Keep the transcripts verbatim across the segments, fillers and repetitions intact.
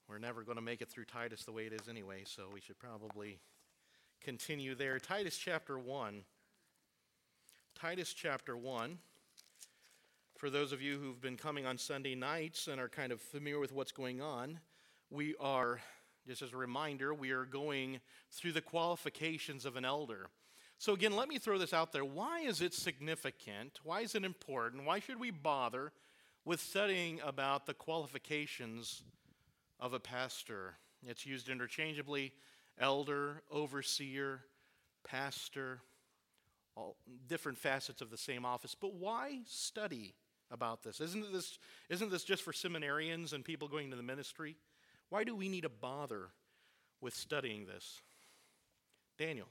We're never going to make it through Titus the way it is anyway, so we should probably continue there. Titus chapter one. Titus chapter one. For those of you who've been coming on Sunday nights and are kind of familiar with what's going on, we are, just as a reminder, we are going through the qualifications of an elder. So again, let me throw this out there. Why is it significant? Why is it important? Why should we bother with studying about the qualifications of a pastor? It's used interchangeably: elder, overseer, pastor, all different facets of the same office. But why study about this? Isn't this, isn't this just for seminarians and people going to the ministry? Why do we need to bother with studying this? Daniel.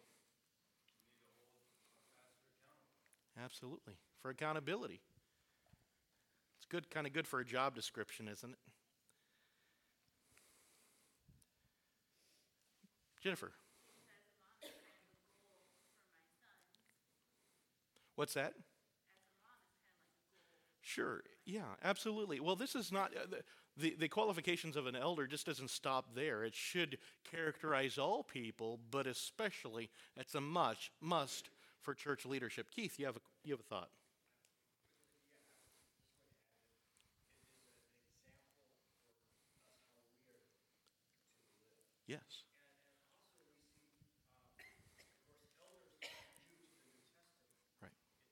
Absolutely. For accountability. It's good, kind of good for a job description, isn't it? Jennifer. What's that? Sure. Yeah, absolutely. Well, this is not, uh, the, the, the qualifications of an elder just doesn't stop there. It should characterize all people, but especially it's a must, must for church leadership. Keith, you have a, you have a thought. Yes. Right.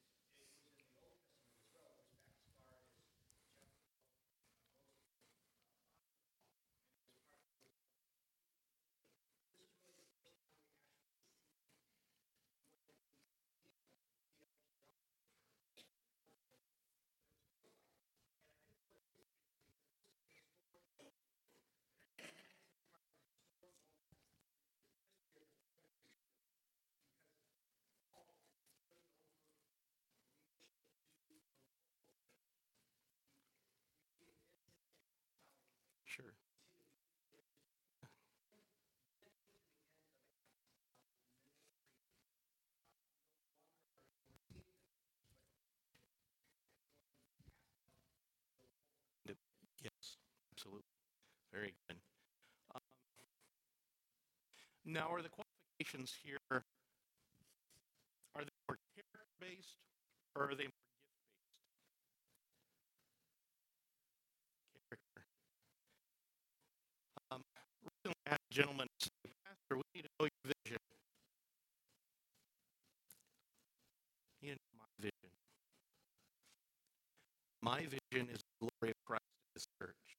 Sure. Yes, absolutely. Very good. Now, are the qualifications here, are they more character-based or are they more gift-based? Character. Um, recently, I had a gentleman say, Pastor, we need to know your vision. You need to know my vision. My vision is the glory of Christ in this church.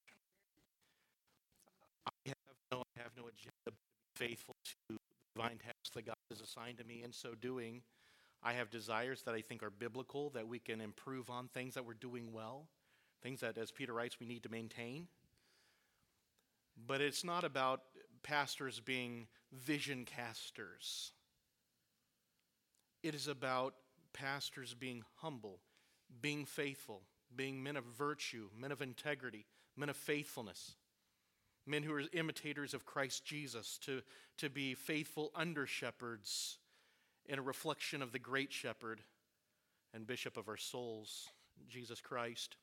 I have no, I have no agenda but to be faithful to the divine task that God has assigned to me. In so doing, I have desires that I think are biblical, that we can improve on, things that we're doing well, things that, as Peter writes, we need to maintain. But it's not about pastors being vision casters. It is about pastors being humble, being faithful, being men of virtue, men of integrity, men of faithfulness, men who are imitators of Christ Jesus, to, to be faithful under-shepherds in a reflection of the great shepherd and bishop of our souls, Jesus Christ.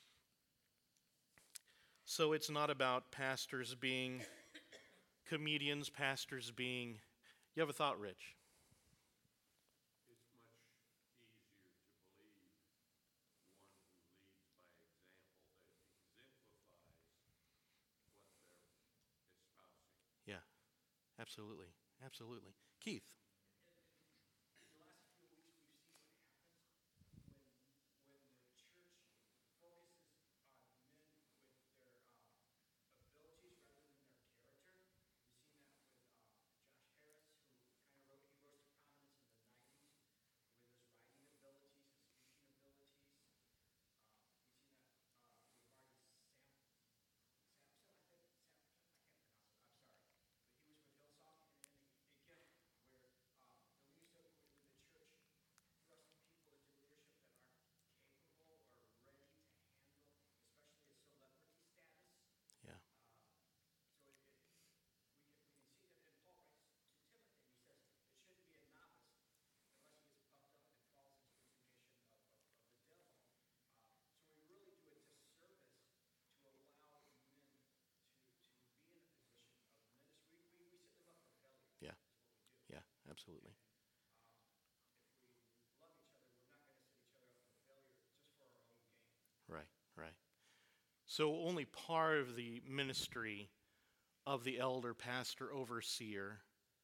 So it's not about pastors being comedians, pastors being... You have a thought, Rich? It's much easier to believe one who leads by example, that exemplifies what they're espousing. Yeah, absolutely, absolutely. Keith? The last few weeks, we've seen what happens when when the church focuses on men with their uh, abilities rather than their character. We've seen that with uh, Josh Harris, who kind of wrote, he rose to prominence in the nineties with his writing abilities, his speaking abilities. Uh, we've seen that uh, with Marty Sam, Sampson, I think, Sampson, I can't pronounce it, I'm sorry. But he was with Hillsong, and, and again, where absolutely. Love each other, we're not going to set each other up for failure just for our own gain. Right, right. So only part of the ministry of the elder, pastor, overseer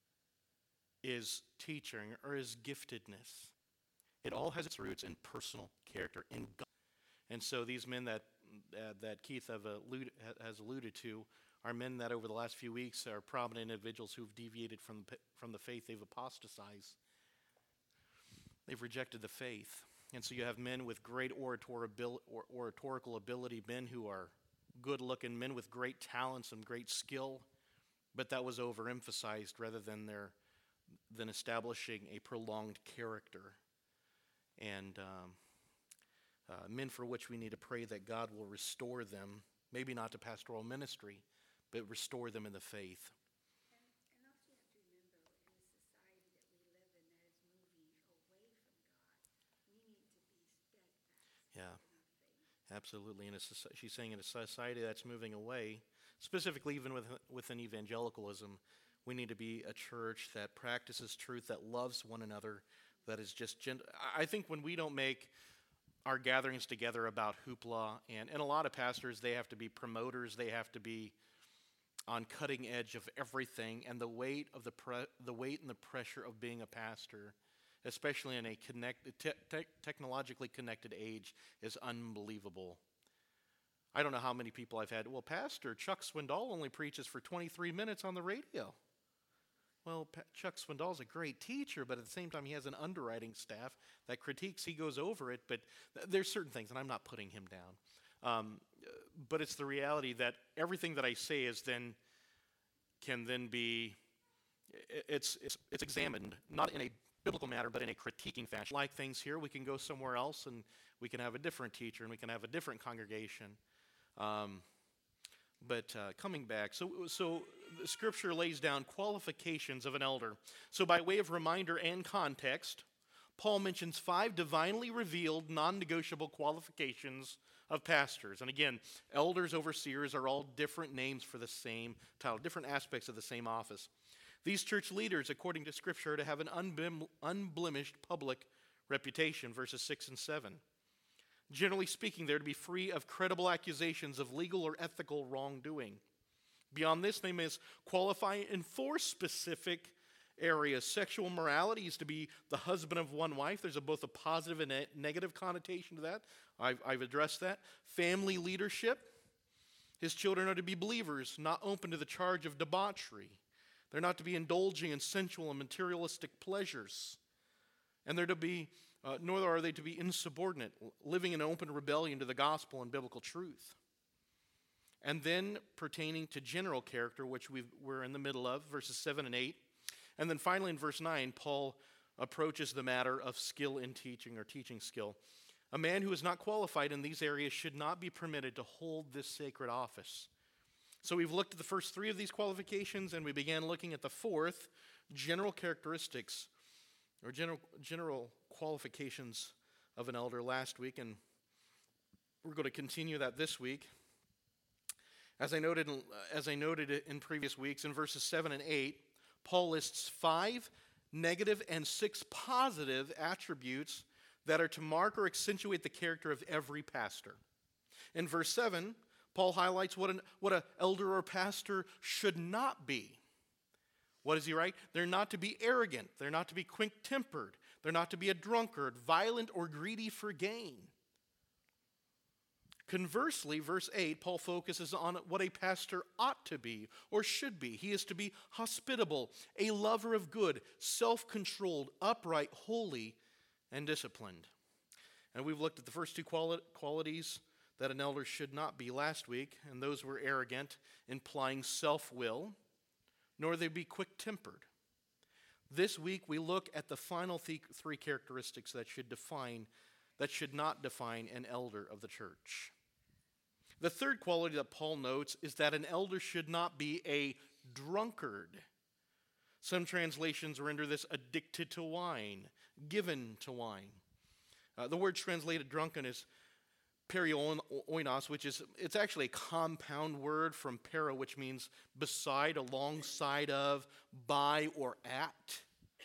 is teaching or is giftedness. It all has its roots in personal character, in God. And so these men that uh, that Keith have alluded, has alluded to are men that over the last few weeks are prominent individuals who've deviated from the, from the faith. They've apostatized. They've rejected the faith. And so you have men with great orator abil- or oratorical ability, men who are good-looking, men with great talents and great skill, but that was overemphasized rather than their than establishing a prolonged character. And um, uh, men for which we need to pray that God will restore them, maybe not to pastoral ministry, but restore them in the faith. And, and also you have to remember, in the society that we live in that is moving away from God, we need to be steadfast Yeah. in our faith. Absolutely. In a, soci- she's saying in a society that's moving away, specifically even with, within evangelicalism, we need to be a church that practices truth, that loves one another, that is just gent- I think when we don't make our gatherings together about hoopla, and, and a lot of pastors, they have to be promoters, they have to be on cutting edge of everything, and the weight of the pre- the weight and the pressure of being a pastor, especially in a connect, te- te- technologically connected age, is unbelievable. I don't know how many people I've had, well, Pastor Chuck Swindoll only preaches for twenty-three minutes on the radio. Well, Pa- Chuck Swindoll's a great teacher, but at the same time, he has an underwriting staff that critiques. He goes over it, but th- there's certain things, and I'm not putting him down. Um, but it's the reality that everything that I say is then can then be i- it's it's it's examined, not in a biblical matter, but in a critiquing fashion. Like things here, we can go somewhere else, and we can have a different teacher, and we can have a different congregation. Um, But uh, coming back, so so the scripture lays down qualifications of an elder. So by way of reminder and context, Paul mentions five divinely revealed, non-negotiable qualifications of pastors. And again, elders, overseers are all different names for the same title, different aspects of the same office. These church leaders, according to scripture, are to have an unbem- unblemished public reputation, verses six and seven. Generally speaking, they're to be free of credible accusations of legal or ethical wrongdoing. Beyond this, they must qualify in four specific areas. Sexual morality is to be the husband of one wife. There's a, both a positive and a negative connotation to that. I've, I've addressed that. Family leadership. His children are to be believers, not open to the charge of debauchery. They're not to be indulging in sensual and materialistic pleasures. And they're to be Uh, nor are they to be insubordinate, living in open rebellion to the gospel and biblical truth. And then pertaining to general character, which we've, we're in the middle of, verses seven and eight. And then finally in verse nine, Paul approaches the matter of skill in teaching or teaching skill. A man who is not qualified in these areas should not be permitted to hold this sacred office. So we've looked at the first three of these qualifications, and we began looking at the fourth, general characteristics or general, general qualifications of an elder last week, and we're going to continue that this week. As I noted, as I noted in previous weeks, in verses seven and eight, Paul lists five negative and six positive attributes that are to mark or accentuate the character of every pastor. In verse seven, Paul highlights what an what an elder or pastor should not be. What does he write? They're not to be arrogant. They're not to be quick-tempered. They're not to be a drunkard, violent, or greedy for gain. Conversely, verse eight, Paul focuses on what a pastor ought to be or should be. He is to be hospitable, a lover of good, self-controlled, upright, holy, and disciplined. And we've looked at the first two quali- qualities that an elder should not be last week, and those were arrogant, implying self-will, nor they be quick-tempered. This week we look at the final th- three characteristics that should define, that should not define an elder of the church. The third quality that Paul notes is that an elder should not be a drunkard. Some translations render this addicted to wine, given to wine. Uh, the word translated drunken is perioinos, which is, it's actually a compound word from para, which means beside, alongside of, by, or at.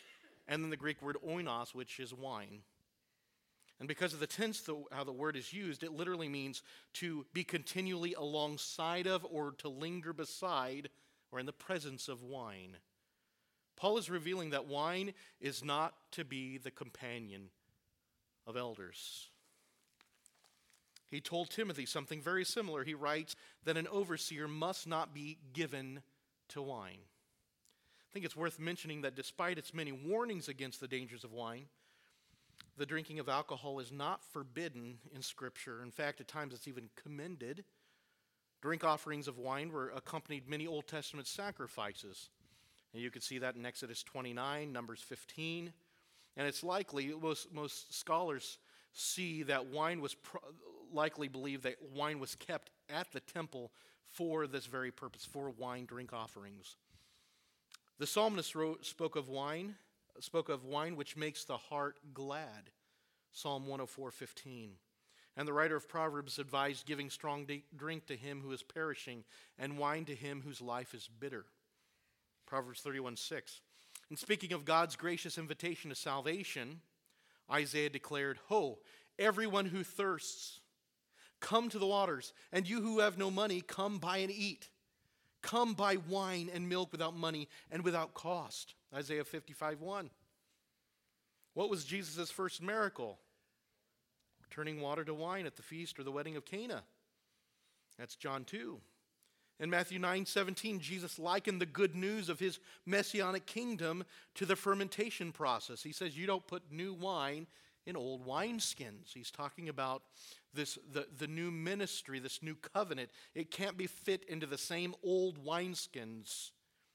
and then the Greek word oinos, which is wine. And because of the tense, the, how the word is used, it literally means to be continually alongside of or to linger beside or in the presence of wine. Paul is revealing that wine is not to be the companion of elders. He told Timothy something very similar. He writes that an overseer must not be given to wine. I think it's worth mentioning that despite its many warnings against the dangers of wine, the drinking of alcohol is not forbidden in Scripture. In fact, at times it's even commended. Drink offerings of wine were accompanied many Old Testament sacrifices. And you can see that in Exodus twenty-nine, Numbers fifteen. And it's likely, most, most scholars see that wine was, pro- likely believe that wine was kept at the temple for this very purpose, for wine drink offerings. The psalmist wrote, spoke of wine, spoke of wine which makes the heart glad. Psalm one oh four fifteen. And the writer of Proverbs advised giving strong drink to him who is perishing, and wine to him whose life is bitter. Proverbs thirty-one six. And speaking of God's gracious invitation to salvation, Isaiah declared, Ho, everyone who thirsts, come to the waters, and you who have no money, come buy and eat. Come buy wine and milk without money and without cost. Isaiah fifty-five one. What was Jesus' first miracle? Turning water to wine at the feast or the wedding of Cana. That's John two. In Matthew nine seventeen, Jesus likened the good news of his messianic kingdom to the fermentation process. He says you don't put new wine in old wineskins. He's talking about this the, the new ministry, this new covenant. It can't be fit into the same old wineskins.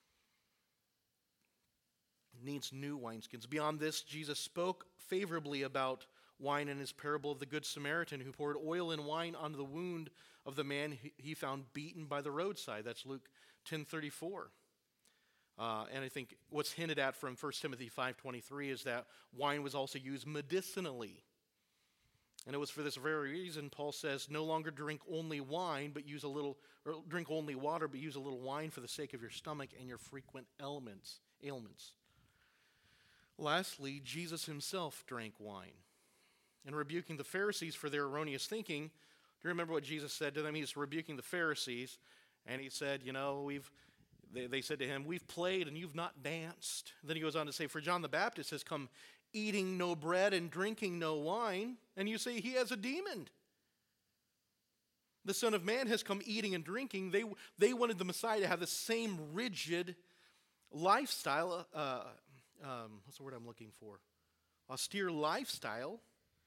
It needs new wineskins. Beyond this, Jesus spoke favorably about wine in his parable of the Good Samaritan who poured oil and wine on the wound of the man he found beaten by the roadside. That's Luke ten thirty-four. Uh, and I think what's hinted at from First Timothy five twenty-three is that wine was also used medicinally. And it was for this very reason Paul says, no longer drink only wine, but use a little, or drink only water, but use a little wine for the sake of your stomach and your frequent ailments. ailments. Lastly, Jesus himself drank wine. In rebuking the Pharisees for their erroneous thinking, do you remember what Jesus said to them? He's rebuking the Pharisees, and he said, you know, we've, they, they said to him, we've played and you've not danced. Then he goes on to say, for John the Baptist has come eating no bread and drinking no wine, and you say he has a demon. The Son of Man has come eating and drinking. They, they wanted the Messiah to have the same rigid lifestyle, uh, um, what's the word I'm looking for? Austere lifestyle.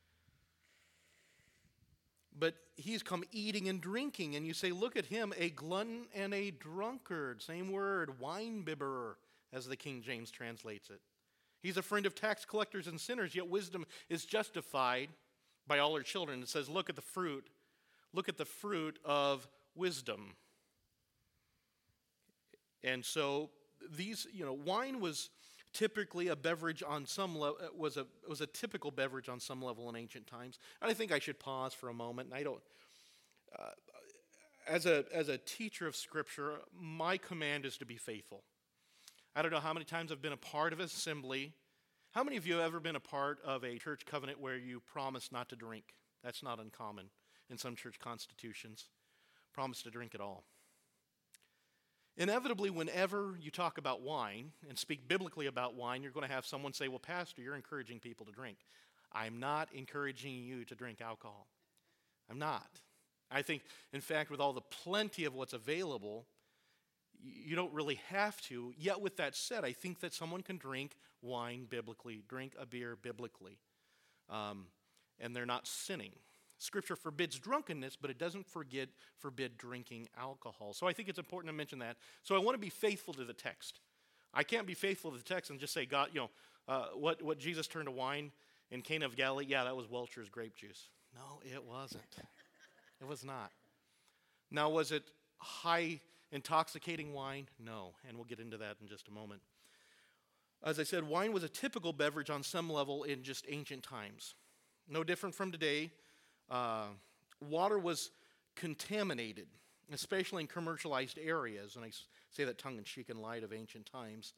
But he's come eating and drinking, and you say, look at him, a glutton and a drunkard. Same word, wine bibber, as the King James translates it. He's a friend of tax collectors and sinners, yet wisdom is justified by all her children. It says, look at the fruit. Look at the fruit of wisdom. And so these, you know, wine was typically a beverage on some level, was a was a typical beverage on some level in ancient times. And I think I should pause for a moment. And I don't, uh, as a as a teacher of Scripture, my command is to be faithful. I don't know how many times I've been a part of an assembly. How many of you have ever been a part of a church covenant where you promise not to drink? That's not uncommon in some church constitutions. Promise to drink at all. Inevitably, whenever you talk about wine and speak biblically about wine, you're going to have someone say, well, Pastor, you're encouraging people to drink. I'm not encouraging you to drink alcohol. I'm not. I think, in fact, with all the plenty of what's available, you don't really have to. Yet with that said, I think that someone can drink wine biblically, drink a beer biblically, um, and they're not sinning. Scripture forbids drunkenness, but it doesn't forget, forbid drinking alcohol. So I think it's important to mention that. So I want to be faithful to the text. I can't be faithful to the text and just say, God, you know, uh, what, what Jesus turned to wine in Cana of Galilee, yeah, that was Welch's grape juice. No, it wasn't. It was not. Now, was it high intoxicating wine? No, and we'll get into that in just a moment. As I said, wine was a typical beverage on some level in just ancient times. No different from today. Uh, water was contaminated, especially in commercialized areas, and I say that tongue-in-cheek in light of ancient times.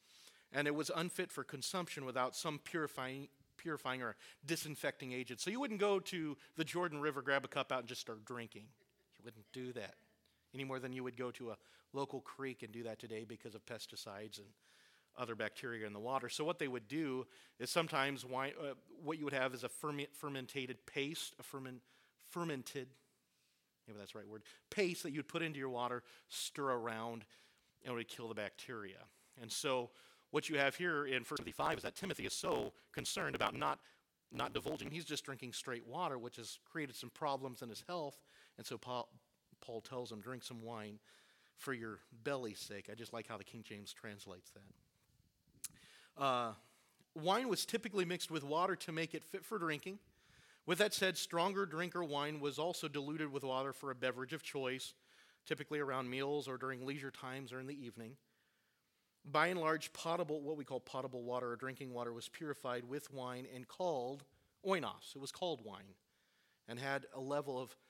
and it was unfit for consumption without some purifying, purifying or disinfecting agent. So you wouldn't go to the Jordan River, grab a cup out, and just start drinking. You wouldn't do that any more than you would go to a local creek and do that today because of pesticides and other bacteria in the water. So what they would do is sometimes wine, uh, what you would have is a ferment, fermented paste, a ferment, fermented, maybe that's the right word, paste that you'd put into your water, stir around, and it would kill the bacteria. And so what you have here in First Timothy five is that Timothy is so concerned about not, not divulging. He's just drinking straight water, which has created some problems in his health. And so Paul, Paul tells him, drink some wine for your belly's sake. I just like how the King James translates that. Uh, wine was typically mixed with water to make it fit for drinking. With that said, stronger drinker wine was also diluted with water for a beverage of choice, typically around meals or during leisure times or in the evening. By and large, potable, what we call potable water or drinking water, was purified with wine and called oinos. It was called wine and had a level of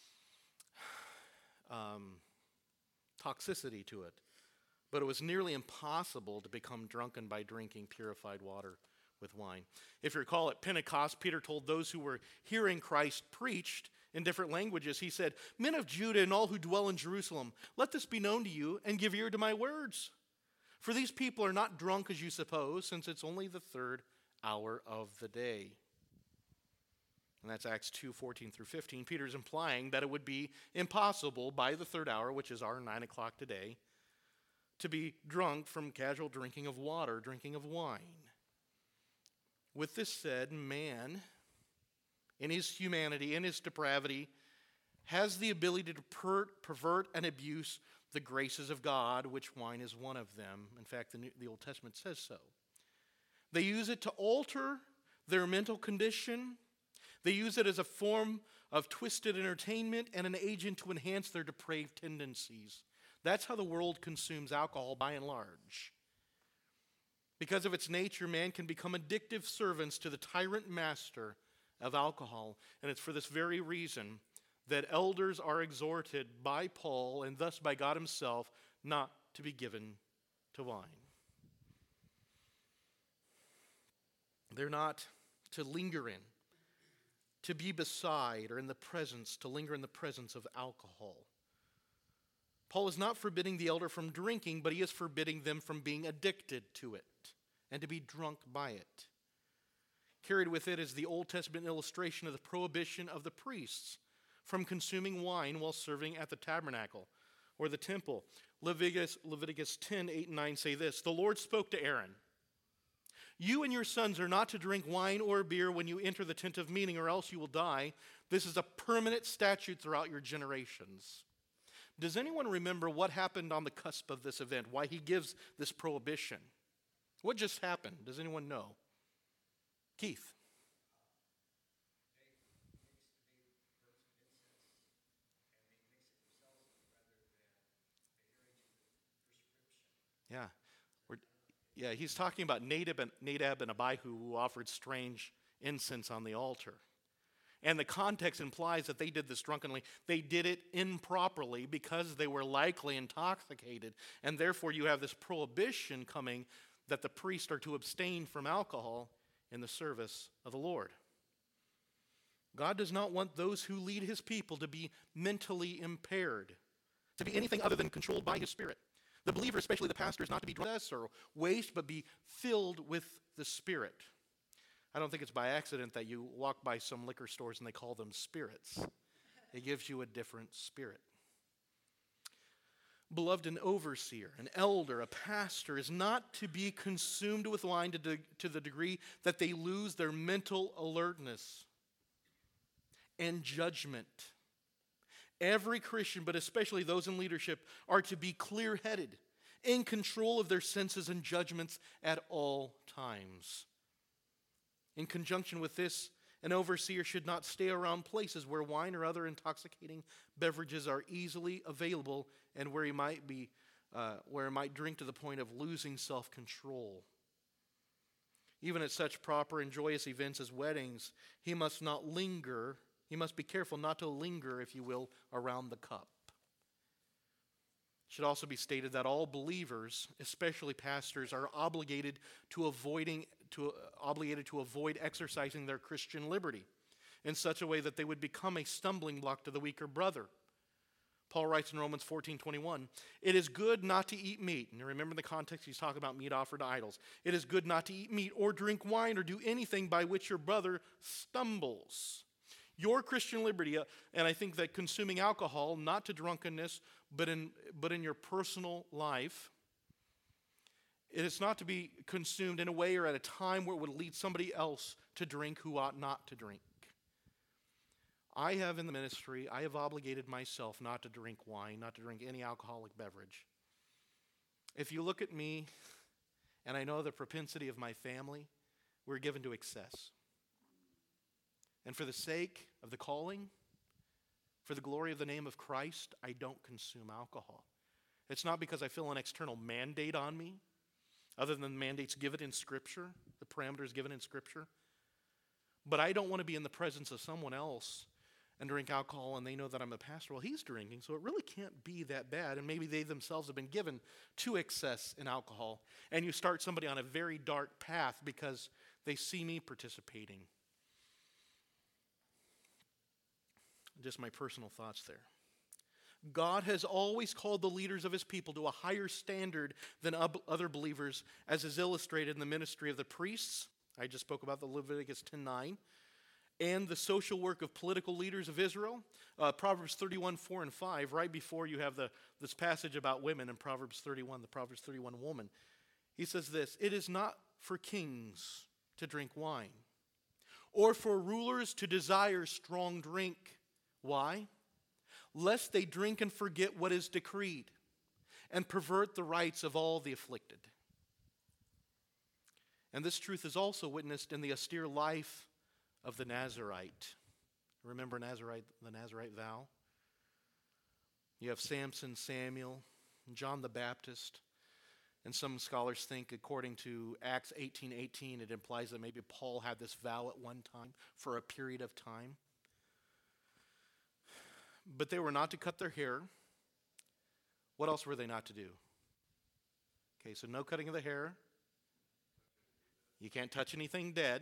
um, toxicity to it. But it was nearly impossible to become drunken by drinking purified water with wine. If you recall, at Pentecost, Peter told those who were hearing Christ preached in different languages, he said, "Men of Judah and all who dwell in Jerusalem, let this be known to you and give ear to my words. For these people are not drunk as you suppose, since it's only the third hour of the day." And that's Acts two, fourteen through fifteen. Peter's implying that it would be impossible by the third hour, which is our nine o'clock today, to be drunk from casual drinking of water, drinking of wine. With this said, man, in his humanity, in his depravity, has the ability to per- pervert and abuse the graces of God, which wine is one of them. In fact, the, New, the Old Testament says so. They use it to alter their mental condition. They use it as a form of twisted entertainment and an agent to enhance their depraved tendencies. That's how the world consumes alcohol by and large. Because of its nature, man can become addictive servants to the tyrant master of alcohol. And it's for this very reason that elders are exhorted by Paul and thus by God himself not to be given to wine. They're not to linger in, to be beside or in the presence, to linger in the presence of alcohol. Paul is not forbidding the elder from drinking, but he is forbidding them from being addicted to it and to be drunk by it. Carried with it is the Old Testament illustration of the prohibition of the priests from consuming wine while serving at the tabernacle or the temple. Leviticus, Leviticus ten, eight and nine say this: "The Lord spoke to Aaron, you and your sons are not to drink wine or beer when you enter the tent of meeting, or else you will die. This is a permanent statute throughout your generations." Does anyone remember what happened on the cusp of this event? Why he gives this prohibition? What just happened? Does anyone know? Keith. Yeah. We're, yeah, he's talking about Nadab and, Nadab and Abihu who offered strange incense on the altar. And the context implies that they did this drunkenly. They did it improperly because they were likely intoxicated. And therefore you have this prohibition coming that the priests are to abstain from alcohol in the service of the Lord. God does not want those who lead his people to be mentally impaired, to be anything other than controlled by his Spirit. The believer, especially the pastor, is not to be drunk or waste, but be filled with the Spirit. I don't think it's by accident that you walk by some liquor stores and they call them spirits. It gives you a different spirit. Beloved, an overseer, an elder, a pastor is not to be consumed with wine to, de- to the degree that they lose their mental alertness and judgment. Every Christian, but especially those in leadership, are to be clear-headed, in control of their senses and judgments at all times. In conjunction with this, an overseer should not stay around places where wine or other intoxicating beverages are easily available and where he might be, uh, where he might drink to the point of losing self-control. Even at such proper and joyous events as weddings, he must not linger. He must be careful not to linger, if you will, around the cup. It should also be stated that all believers, especially pastors, are obligated to avoiding to obligated to avoid exercising their Christian liberty in such a way that they would become a stumbling block to the weaker brother. Paul writes in Romans fourteen twenty-one, "It is good not to eat meat." And remember the context, he's talking about meat offered to idols. "It is good not to eat meat or drink wine or do anything by which your brother stumbles." Your Christian liberty, uh, and I think that consuming alcohol, not to drunkenness, but in, but in your personal life, it is not to be consumed in a way or at a time where it would lead somebody else to drink who ought not to drink. I have in the ministry, I have obligated myself not to drink wine, not to drink any alcoholic beverage. If you look at me, and I know the propensity of my family, we're given to excess. And for the sake of the calling, for the glory of the name of Christ, I don't consume alcohol. It's not because I feel an external mandate on me, other than the mandates given in Scripture, the parameters given in Scripture. But I don't want to be in the presence of someone else and drink alcohol and they know that I'm a pastor. Well, he's drinking, so it really can't be that bad. And maybe they themselves have been given to excess in alcohol. And you start somebody on a very dark path because they see me participating. Just my personal thoughts there. God has always called the leaders of his people to a higher standard than other believers, as is illustrated in the ministry of the priests. I just spoke about the Leviticus ten nine. And the social work of political leaders of Israel. Uh, Proverbs thirty-one, four and five, right before you have the, this passage about women in Proverbs thirty-one, the Proverbs thirty-one woman. He says this, "It is not for kings to drink wine, or for rulers to desire strong drink." Why? "Lest they drink and forget what is decreed, and pervert the rights of all the afflicted." And this truth is also witnessed in the austere life of the Nazarite. Remember Nazarite, the Nazarite vow? You have Samson, Samuel, John the Baptist. And some scholars think, according to Acts eighteen eighteen, it implies that maybe Paul had this vow at one time for a period of time. But they were not to cut their hair. What else were they not to do? Okay, so no cutting of the hair. You can't touch anything dead.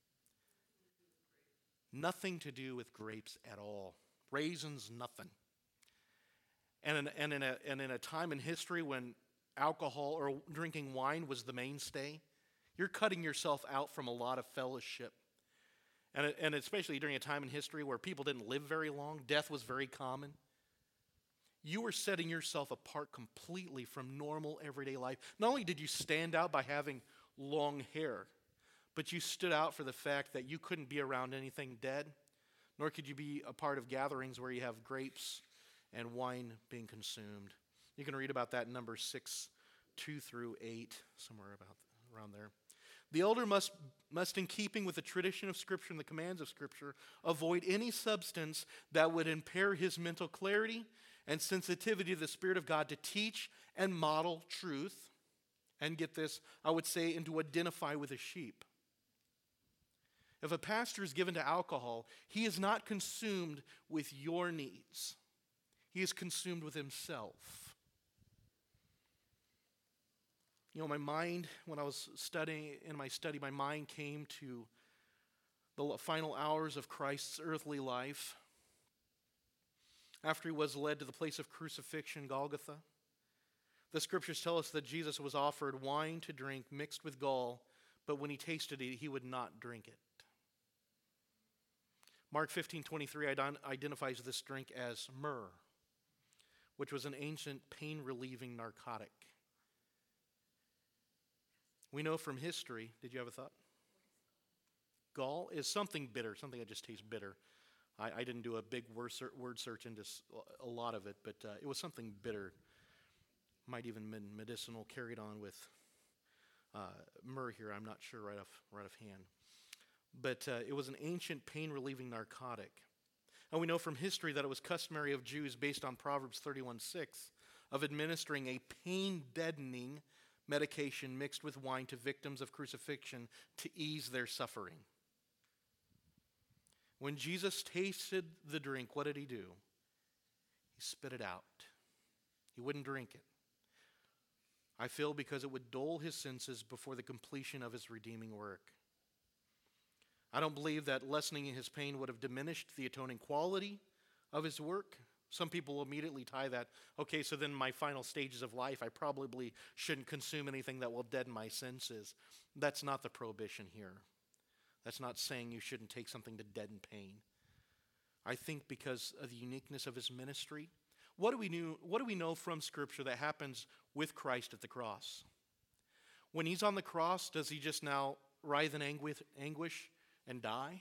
Nothing to do with grapes at all. Raisins, nothing. And in, and, in a, and in a time in history when alcohol or drinking wine was the mainstay, you're cutting yourself out from a lot of fellowship. And, and especially during a time in history where people didn't live very long, death was very common. You were setting yourself apart completely from normal everyday life. Not only did you stand out by having long hair, but you stood out for the fact that you couldn't be around anything dead, nor could you be a part of gatherings where you have grapes and wine being consumed. You can read about that in Numbers six, two through eight, somewhere about around there. The elder must, must, in keeping with the tradition of Scripture and the commands of Scripture, avoid any substance that would impair his mental clarity and sensitivity to the Spirit of God to teach and model truth. And get this, I would say, and to identify with a sheep. If a pastor is given to alcohol, he is not consumed with your needs. He is consumed with himself. You know, my mind, when I was studying, in my study, my mind came to the final hours of Christ's earthly life. After he was led to the place of crucifixion, Golgotha, the scriptures tell us that Jesus was offered wine to drink mixed with gall, but when he tasted it, he would not drink it. Mark fifteen twenty-three identifies this drink as myrrh, which was an ancient pain-relieving narcotic. We know from history, did you have a thought? Gall is something bitter, something that just tastes bitter. I, I didn't do a big word search, word search into a lot of it, but uh, it was something bitter. Might even been medicinal, carried on with uh, myrrh here, I'm not sure right off, right off hand. But uh, it was an ancient pain-relieving narcotic. And we know from history that it was customary of Jews, based on Proverbs thirty-one six, of administering a pain-deadening medication mixed with wine to victims of crucifixion to ease their suffering. When Jesus tasted the drink, what did he do? He spit it out. He wouldn't drink it. I feel because it would dull his senses before the completion of his redeeming work. I don't believe that lessening his pain would have diminished the atoning quality of his work. Some people will immediately tie that, okay, so then my final stages of life, I probably shouldn't consume anything that will deaden my senses. That's not the prohibition here. That's not saying you shouldn't take something to deaden pain. I think because of the uniqueness of his ministry, what do we know, what do we know from Scripture that happens with Christ at the cross? When he's on the cross, does he just now writhe in anguish and die?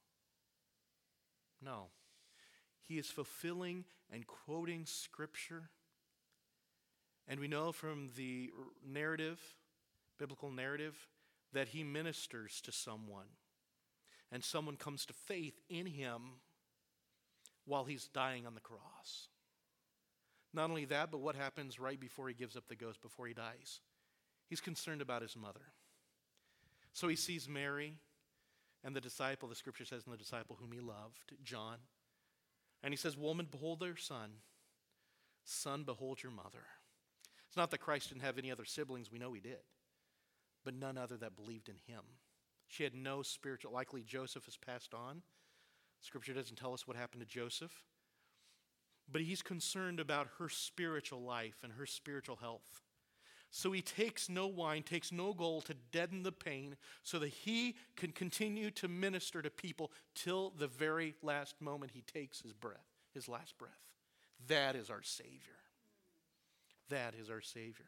No. He is fulfilling and quoting Scripture. And we know from the narrative, biblical narrative, that he ministers to someone. And someone comes to faith in him while he's dying on the cross. Not only that, but what happens right before he gives up the ghost, before he dies? He's concerned about his mother. So he sees Mary and the disciple, the Scripture says, and the disciple whom he loved, John. And he says, woman, behold their son. Son, behold your mother. It's not that Christ didn't have any other siblings. We know he did. But none other that believed in him. She had no spiritual, likely Joseph has passed on. Scripture doesn't tell us what happened to Joseph. But he's concerned about her spiritual life and her spiritual health. So he takes no wine, takes no gold to deaden the pain so that he can continue to minister to people till the very last moment he takes his breath, his last breath. That is our Savior. That is our Savior.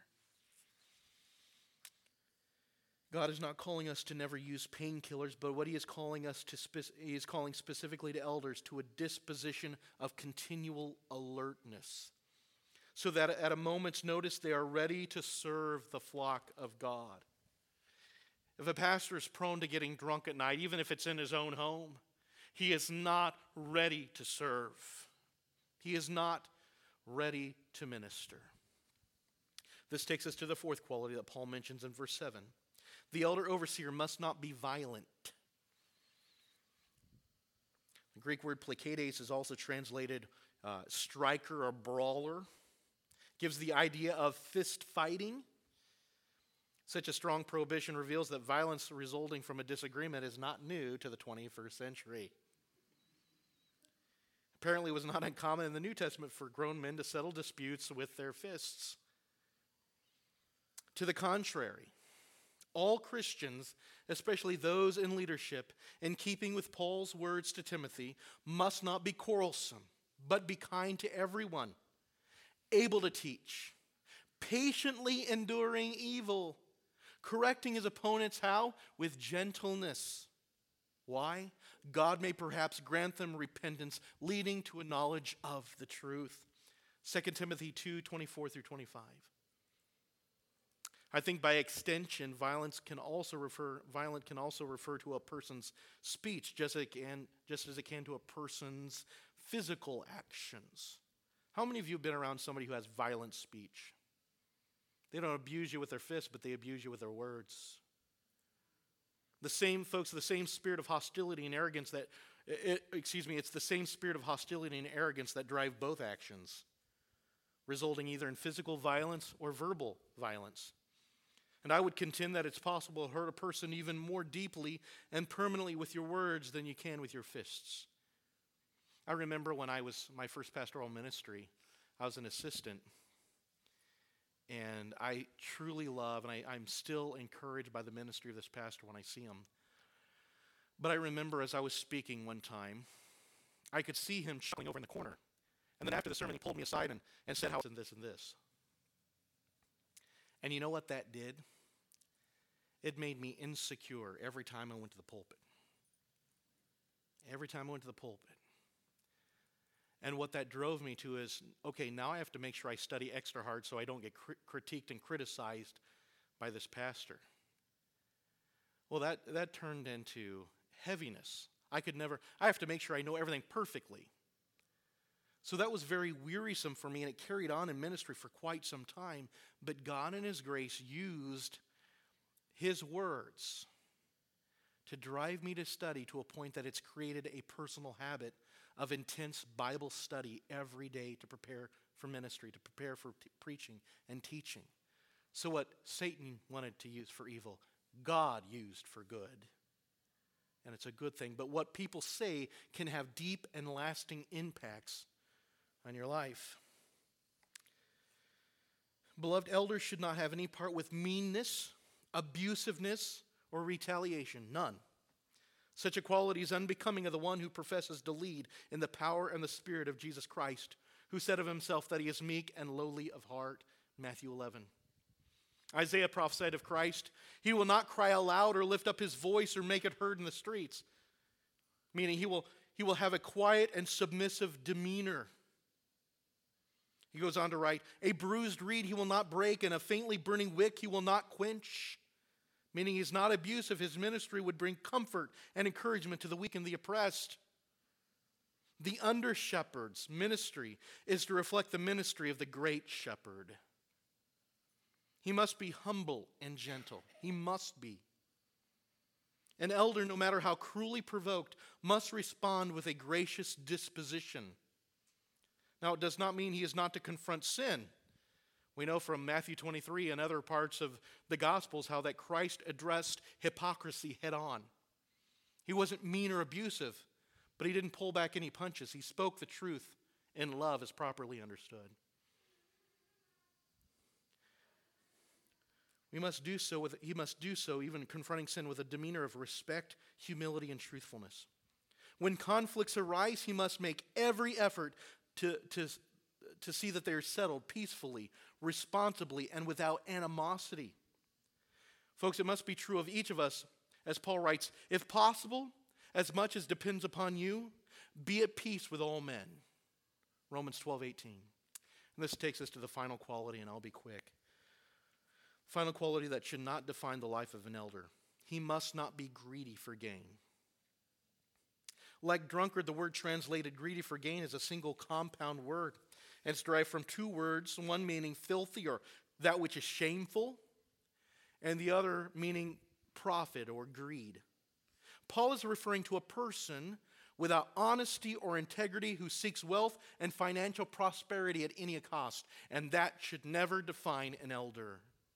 God is not calling us to never use painkillers, but what he is calling us to, spe- he is calling specifically to elders to a disposition of continual alertness, so that at a moment's notice they are ready to serve the flock of God. If a pastor is prone to getting drunk at night, even if it's in his own home, he is not ready to serve. He is not ready to minister. This takes us to the fourth quality that Paul mentions in verse seven. The elder overseer must not be violent. The Greek word plaketes is also translated uh, striker or brawler. Gives the idea of fist fighting. Such a strong prohibition reveals that violence resulting from a disagreement is not new to the twenty-first century. Apparently it was not uncommon in the New Testament for grown men to settle disputes with their fists. To the contrary, all Christians, especially those in leadership, in keeping with Paul's words to Timothy, must not be quarrelsome, but be kind to everyone, able to teach, patiently enduring evil, correcting his opponents how? With gentleness. Why? God may perhaps grant them repentance, leading to a knowledge of the truth. Second Timothy two, twenty-four through twenty-five. I think by extension, violence can also refer, violent can also refer to a person's speech, just as it can, just as it can to a person's physical actions. How many of you have been around somebody who has violent speech? They don't abuse you with their fists, but they abuse you with their words. The same, folks, the same spirit of hostility and arrogance that, it, excuse me, it's the same spirit of hostility and arrogance that drive both actions, resulting either in physical violence or verbal violence. And I would contend that it's possible to hurt a person even more deeply and permanently with your words than you can with your fists. I remember when I was my first pastoral ministry, I was an assistant. And I truly love, and I, I'm still encouraged by the ministry of this pastor when I see him. But I remember as I was speaking one time, I could see him chuckling over in the corner. And then after the sermon, he pulled me aside and, and said how and this and this. And you know what that did? It made me insecure every time I went to the pulpit. Every time I went to the pulpit. And what that drove me to is, okay, now I have to make sure I study extra hard so I don't get cri- critiqued and criticized by this pastor. Well, that, that turned into heaviness. I could never, I have to make sure I know everything perfectly. So that was very wearisome for me, and it carried on in ministry for quite some time. But God in his grace used his words to drive me to study to a point that it's created a personal habit of intense Bible study every day to prepare for ministry, to prepare for t- preaching and teaching. So what Satan wanted to use for evil, God used for good. And it's a good thing. But what people say can have deep and lasting impacts on your life. Beloved, elders should not have any part with meanness, abusiveness, or retaliation. None. Such a quality is unbecoming of the one who professes to lead in the power and the Spirit of Jesus Christ, who said of himself that he is meek and lowly of heart. Matthew eleven. Isaiah prophesied of Christ, he will not cry aloud or lift up his voice or make it heard in the streets. Meaning he will, he will have a quiet and submissive demeanor. He goes on to write, a bruised reed he will not break, and a faintly burning wick he will not quench. Meaning he's not abusive. His ministry would bring comfort and encouragement to the weak and the oppressed. The under-shepherd's ministry is to reflect the ministry of the great shepherd. He must be humble and gentle. He must be. An elder, no matter how cruelly provoked, must respond with a gracious disposition. Now, it does not mean he is not to confront sin. We know from Matthew twenty-three and other parts of the Gospels how that Christ addressed hypocrisy head on. He wasn't mean or abusive, but he didn't pull back any punches. He spoke the truth in love as properly understood. We must do so with, he must do so, even confronting sin, with a demeanor of respect, humility, and truthfulness. When conflicts arise, he must make every effort to, to, to see that they are settled peacefully, responsibly, and without animosity. Folks, it must be true of each of us, as Paul writes, if possible, as much as depends upon you, be at peace with all men. Romans twelve eighteen. And this takes us to the final quality, and I'll be quick. Final quality that should not define the life of an elder. He must not be greedy for gain. Like drunkard, the word translated greedy for gain is a single compound word. And it's derived from two words, one meaning filthy or that which is shameful, and the other meaning profit or greed. Paul is referring to a person without honesty or integrity who seeks wealth and financial prosperity at any cost. And that should never define an elder.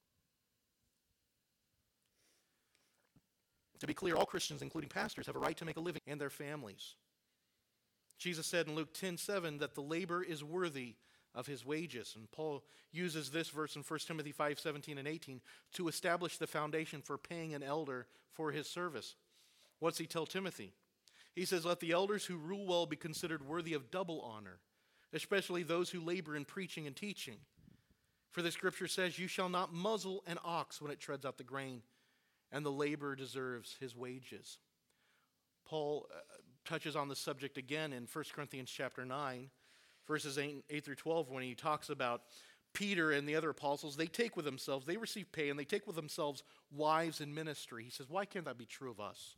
To be clear, all Christians, including pastors, have a right to make a living and their families. Jesus said in Luke ten seven that the labor is worthy of his wages. And Paul uses this verse in First Timothy five seventeen and eighteen to establish the foundation for paying an elder for his service. What's he tell Timothy? He says, let the elders who rule well be considered worthy of double honor, especially those who labor in preaching and teaching. For the scripture says, you shall not muzzle an ox when it treads out the grain, and the laborer deserves his wages. Paul uh, touches on the subject again in First Corinthians chapter nine, verses eight, eight through twelve, when he talks about Peter and the other apostles. They take with themselves, they receive pay, and they take with themselves wives in ministry. He says, why can't that be true of us?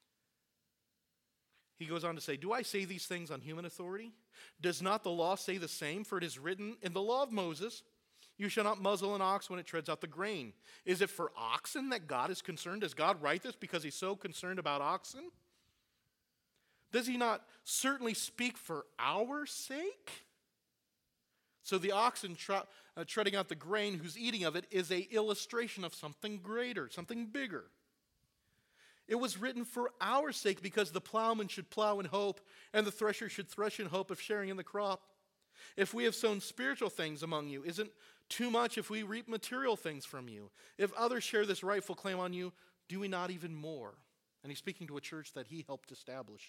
He goes on to say, do I say these things on human authority? Does not the law say the same? For it is written in the law of Moses, you shall not muzzle an ox when it treads out the grain. Is it for oxen that God is concerned? Does God write this because he's so concerned about oxen? Does he not certainly speak for our sake? So the oxen tre- uh, treading out the grain, who's eating of it, is an illustration of something greater, something bigger. It was written for our sake because the plowman should plow in hope and the thresher should thresh in hope of sharing in the crop. If we have sown spiritual things among you, isn't too much if we reap material things from you? If others share this rightful claim on you, do we not even more? And he's speaking to a church that he helped establish.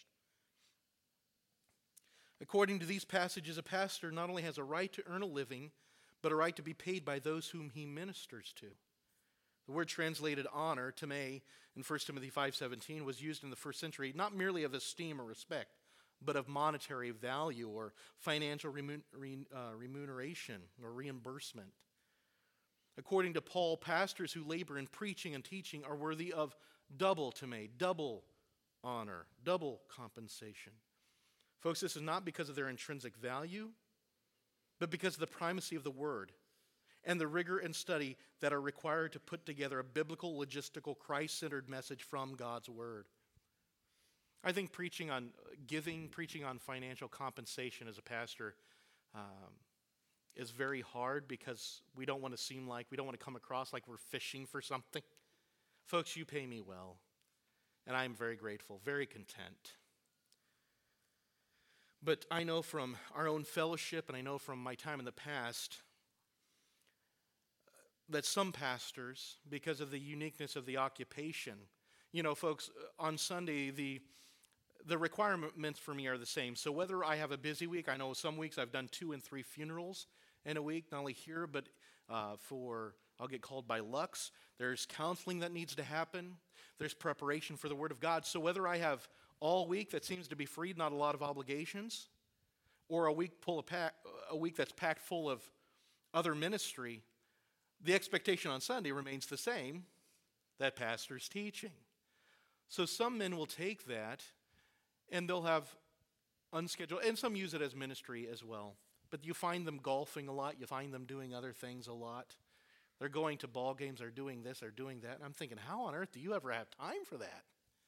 According to these passages, a pastor not only has a right to earn a living, but a right to be paid by those whom he ministers to. The word translated honor, tamei, in First Timothy five seventeen was used in the first century not merely of esteem or respect, but of monetary value or financial remun- re- uh, remuneration or reimbursement. According to Paul, pastors who labor in preaching and teaching are worthy of double tamei, double honor, double compensation. Folks, this is not because of their intrinsic value, but because of the primacy of the word and the rigor and study that are required to put together a biblical, logistical, Christ-centered message from God's word. I think preaching on giving, preaching on financial compensation as a pastor um, is very hard because we don't want to seem like, we don't want to come across like we're fishing for something. Folks, you pay me well, and I'm very grateful, very content. But I know from our own fellowship, and I know from my time in the past, that some pastors, because of the uniqueness of the occupation, you know, folks, on Sunday, the the requirements for me are the same. So whether I have a busy week, I know some weeks I've done two and three funerals in a week, not only here, but uh, for, I'll get called by Lux. There's counseling that needs to happen. There's preparation for the Word of God. So whether I have all week that seems to be free, not a lot of obligations, or a week, pull a, pack, a week that's packed full of other ministry, the expectation on Sunday remains the same, that pastor's teaching. So some men will take that and they'll have unscheduled, and some use it as ministry as well. But you find them golfing a lot, you find them doing other things a lot. They're going to ball games, they're doing this, they're doing that. And I'm thinking, how on earth do you ever have time for that?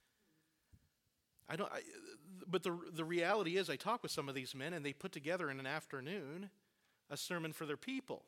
I don't, I, but the, the reality is I talk with some of these men and they put together in an afternoon a sermon for their people.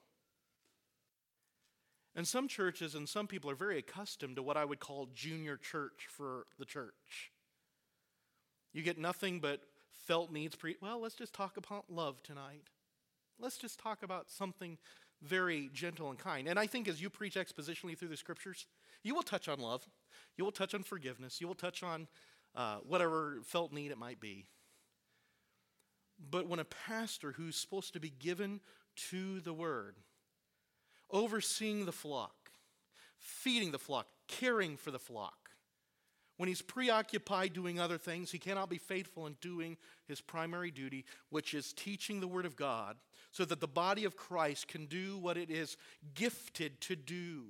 And some churches and some people are very accustomed to what I would call junior church for the church. You get nothing but felt needs. Pre- well, let's just talk about love tonight. Let's just talk about something very gentle and kind. And I think as you preach expositionally through the scriptures, you will touch on love. You will touch on forgiveness. You will touch on uh, whatever felt need it might be. But when a pastor who's supposed to be given to the word, overseeing the flock, feeding the flock, caring for the flock, when he's preoccupied doing other things, he cannot be faithful in doing his primary duty, which is teaching the Word of God, so that the body of Christ can do what it is gifted to do.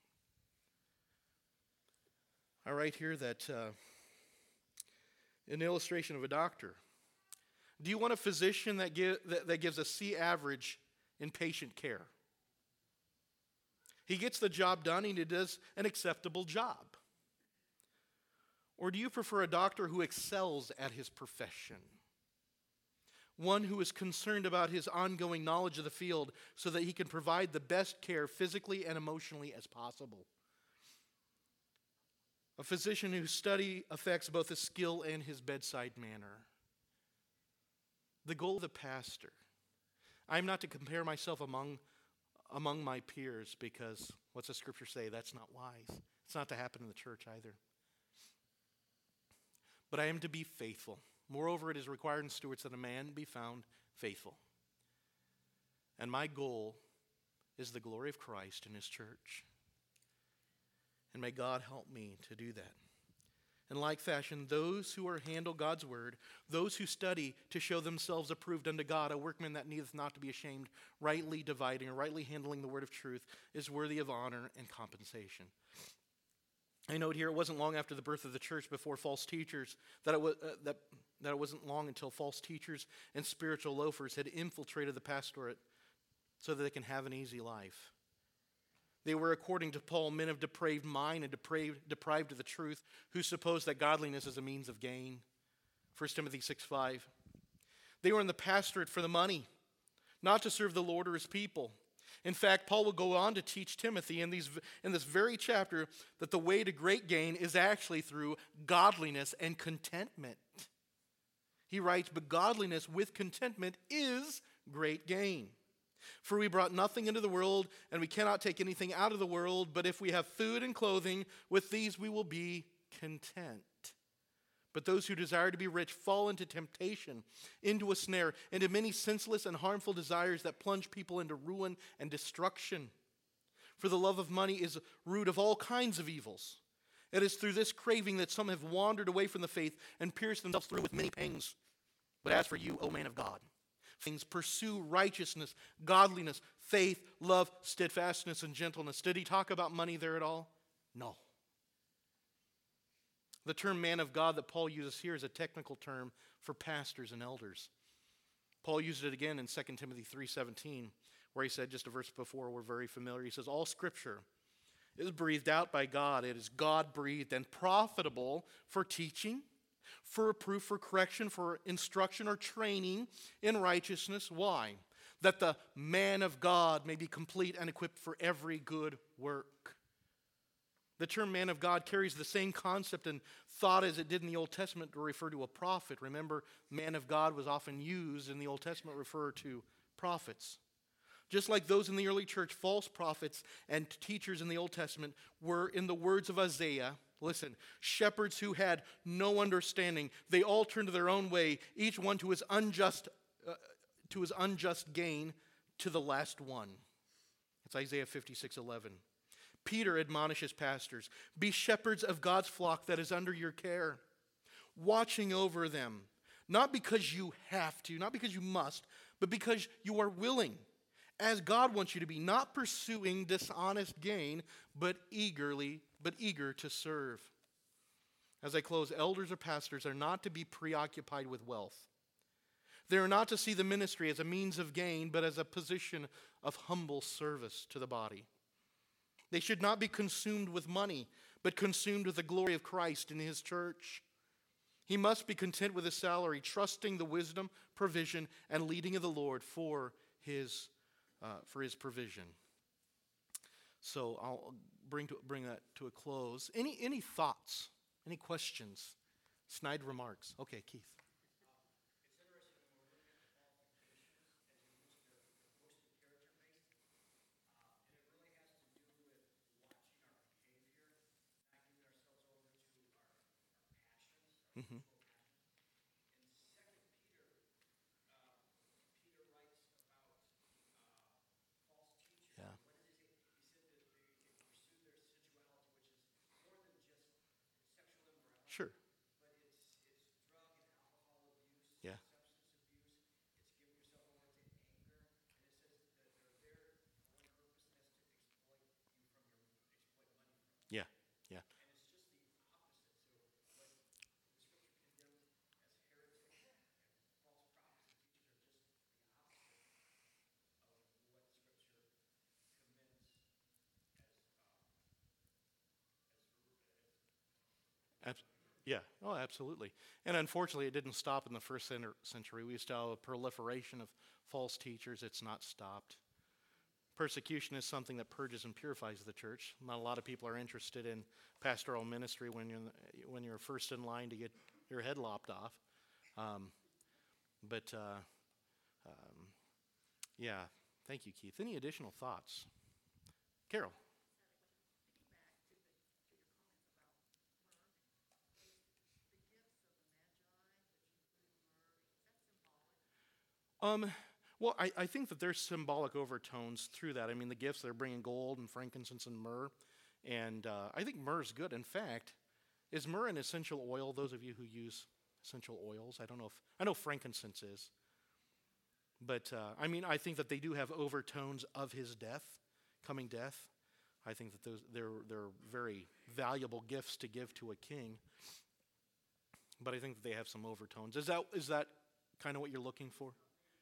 I write here that uh, an illustration of a doctor. Do you want a physician that, give, that, that gives a C average in patient care? He gets the job done and he does an acceptable job. Or do you prefer a doctor who excels at his profession? One who is concerned about his ongoing knowledge of the field so that he can provide the best care physically and emotionally as possible. A physician whose study affects both his skill and his bedside manner. The goal of the pastor. I'm not to compare myself among, among my peers because what's the scripture say? That's not wise. It's not to happen in the church either. But I am to be faithful. Moreover, it is required in stewards that a man be found faithful. And my goal is the glory of Christ in his church. And may God help me to do that. In like fashion, those who are handle God's word, those who study to show themselves approved unto God, a workman that needeth not to be ashamed, rightly dividing or rightly handling the word of truth, is worthy of honor and compensation. I note here it wasn't long after the birth of the church before false teachers, that it, was, uh, that, that it wasn't long until false teachers and spiritual loafers had infiltrated the pastorate so that they can have an easy life. They were, according to Paul, men of depraved mind and depraved, deprived of the truth, who supposed that godliness is a means of gain. First Timothy six five. They were in the pastorate for the money, not to serve the Lord or his people. In fact, Paul will go on to teach Timothy in, these, in this very chapter that the way to great gain is actually through godliness and contentment. He writes, but godliness with contentment is great gain. For we brought nothing into the world, and we cannot take anything out of the world, but if we have food and clothing, with these we will be content. But those who desire to be rich fall into temptation, into a snare, into many senseless and harmful desires that plunge people into ruin and destruction. For the love of money is root of all kinds of evils. It is through this craving that some have wandered away from the faith and pierced themselves through with many pangs. But as for you, O man of God, things pursue righteousness, godliness, faith, love, steadfastness, and gentleness. Did he talk about money there at all? No. The term man of God that Paul uses here is a technical term for pastors and elders. Paul used it again in Second Timothy three seventeen, where he said, just a verse before, we're very familiar. He says, all scripture is breathed out by God. It is God-breathed and profitable for teaching, for reproof, for correction, for instruction or training in righteousness. Why? that the man of God may be complete and equipped for every good work. The term man of God carries the same concept and thought as it did in the Old Testament to refer to a prophet. Remember, man of God was often used in the Old Testament to refer to prophets. Just like those in the early church, false prophets and teachers in the Old Testament were, in the words of Isaiah, listen, shepherds who had no understanding. They all turned to their own way, each one to his unjust, uh, to his unjust gain, to the last one. It's Isaiah fifty-six eleven. Peter admonishes pastors, be shepherds of God's flock that is under your care, watching over them, not because you have to, not because you must, but because you are willing, as God wants you to be, not pursuing dishonest gain, but eagerly, but eager to serve. As I close, elders or pastors are not to be preoccupied with wealth. They are not to see the ministry as a means of gain, but as a position of humble service to the body. They should not be consumed with money, but consumed with the glory of Christ in his church. He must be content with his salary, trusting the wisdom, provision, and leading of the Lord for his, uh, for his provision. So I'll bring, to, bring that to a close. Any, any thoughts? Any questions? Snide remarks? Okay, Keith. Mm-hmm. Yeah. Sure. Yeah. Yeah. Yeah. Ab- yeah. Oh, absolutely. And unfortunately, it didn't stop in the first center- century. We used to have a proliferation of false teachers. It's not stopped. Persecution is something that purges and purifies the church. Not a lot of people are interested in pastoral ministry when you're in the, when you're first in line to get your head lopped off. Um, but uh, um, yeah, thank you, Keith. Any additional thoughts, Carol? Um, well, I, I think that there's symbolic overtones through that. I mean, the gifts, they're bringing gold and frankincense and myrrh. And uh, I think myrrh is good. In fact, is myrrh an essential oil? Those of you who use essential oils, I don't know if, I know frankincense is. But, uh, I mean, I think that they do have overtones of his death, coming death. I think that those they're, they're very valuable gifts to give to a king. But I think that they have some overtones. Is that is that kind of what you're looking for?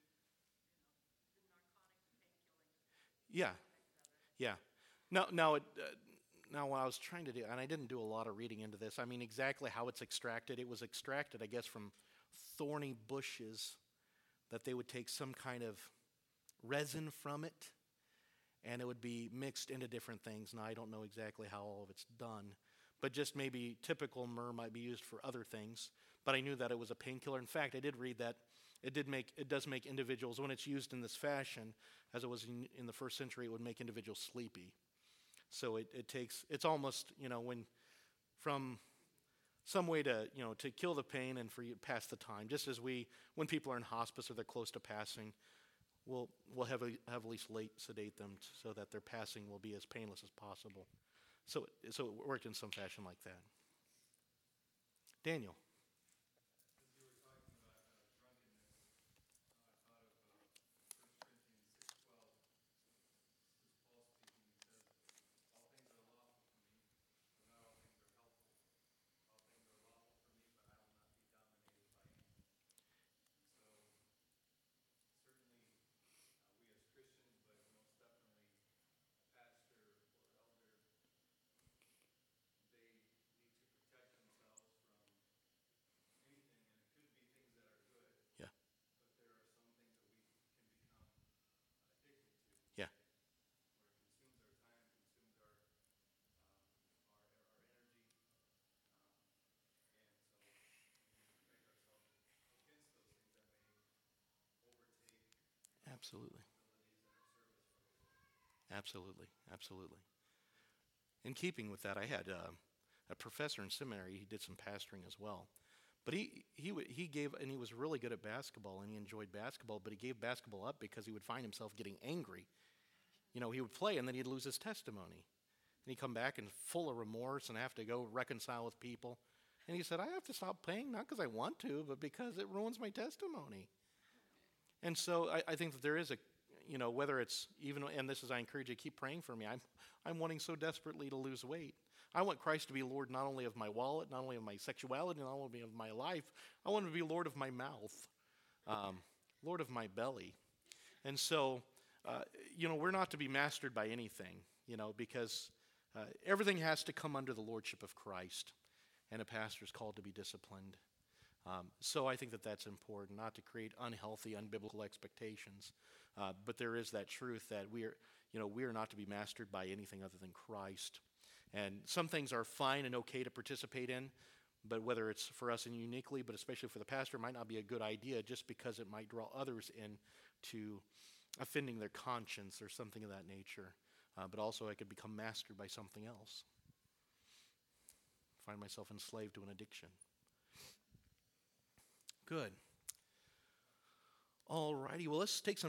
Yeah, yeah. Now, now, it, uh, now, what I was trying to do, and I didn't do a lot of reading into this. I mean, exactly how it's extracted. It was extracted, I guess, from thorny bushes that they would take some kind of resin from it, and it would be mixed into different things. Now, I don't know exactly how all of it's done, but just maybe typical myrrh might be used for other things. But I knew that it was a painkiller. In fact, I did read that it did make it does make individuals, when it's used in this fashion, as it was in, in the first century, it would make individuals sleepy. So it, it takes it's almost, you know, when from some way to, you know, to kill the pain and for you to pass the time. Just as we, when people are in hospice or they're close to passing, we'll we'll have a, heavily late sedate them t- so that their passing will be as painless as possible. So so it worked in some fashion like that. Daniel. Absolutely. Absolutely. Absolutely. In keeping with that, I had uh, a professor in seminary. He did some pastoring as well. But he, he, w- he gave, and he was really good at basketball, and he enjoyed basketball, but he gave basketball up because he would find himself getting angry. You know, he would play, and then he'd lose his testimony. And he'd come back and full of remorse and have to go reconcile with people. And he said, I have to stop playing, not because I want to, but because it ruins my testimony. And so I, I think that there is a, you know, whether it's even, and this is, I encourage you to keep praying for me. I'm, I'm wanting so desperately to lose weight. I want Christ to be Lord not only of my wallet, not only of my sexuality, not only of my life. I want him to be Lord of my mouth, um, Lord of my belly. And so, uh, you know, we're not to be mastered by anything, you know, because uh, everything has to come under the lordship of Christ, and a pastor is called to be disciplined. Um, so I think that that's important, not to create unhealthy, unbiblical expectations. Uh, but there is that truth that we are, you know, we are not to be mastered by anything other than Christ. And some things are fine and okay to participate in, but whether it's for us and uniquely, but especially for the pastor, it might not be a good idea just because it might draw others in to offending their conscience or something of that nature. Uh, but also I could become mastered by something else. Find myself enslaved to an addiction. Good. All righty, well, let's take some